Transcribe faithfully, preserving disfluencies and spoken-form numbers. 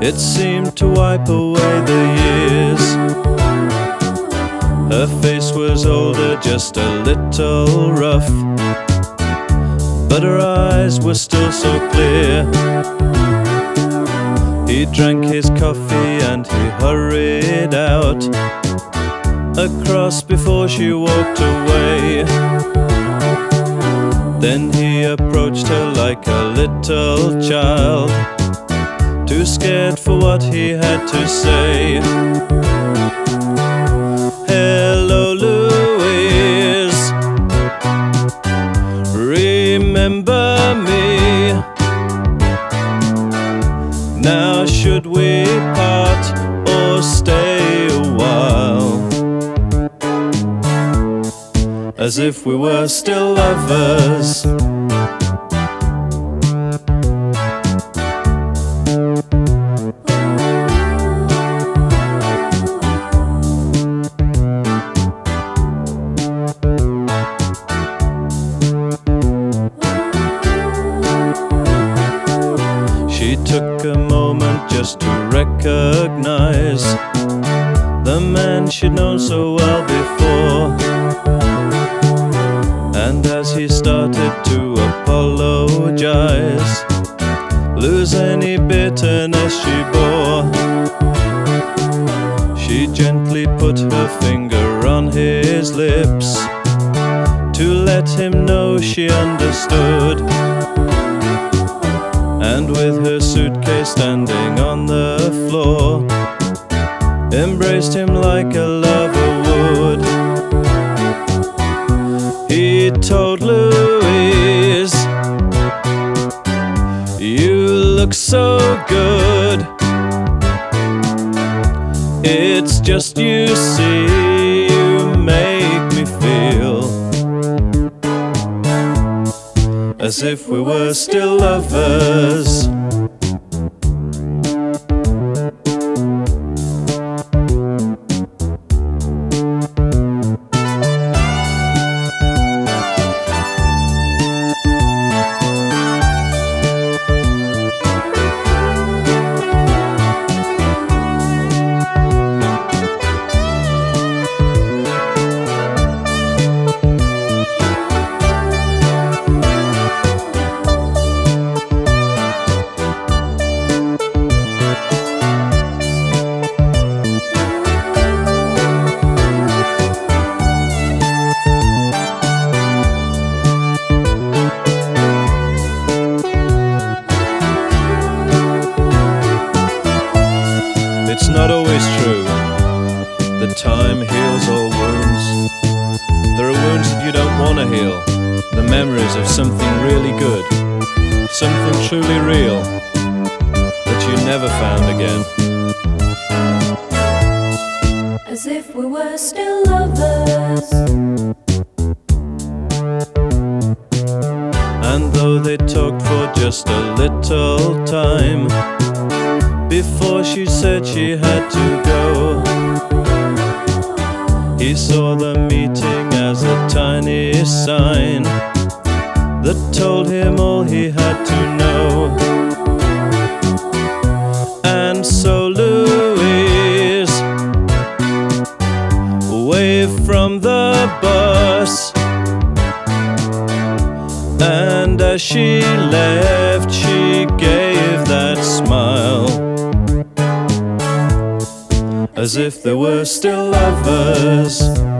It seemed to wipe away the years. Her face was older, just a little rough, but her eyes were still so clear. He drank his coffee and he hurried out across before she walked away. Then he approached her like a little child, too scared for what he had to say. Hello, Louise, remember me? Now should we part or stay a while, as if we were still lovers? She took a moment just to recognize the man she'd known so well before. And as he started to apologize, lose any bitterness she bore, she gently put her finger on his lips to let him know she understood. And with her suitcase standing on the floor, embraced him like a lover would. He told Louise, you look so good. It's just you see, you make me feel as if we were still lovers. It's not always true that time heals all wounds. There are wounds that you don't want to heal, the memories of something really good, something truly real that you never found again. As if we were still lovers. And though they talked for just a little time before she said she had to go, he saw the meeting as a tiny sign that told him all he had to know. And so Louise waved from the bus, and as she left she gave that smile, as if they were still lovers.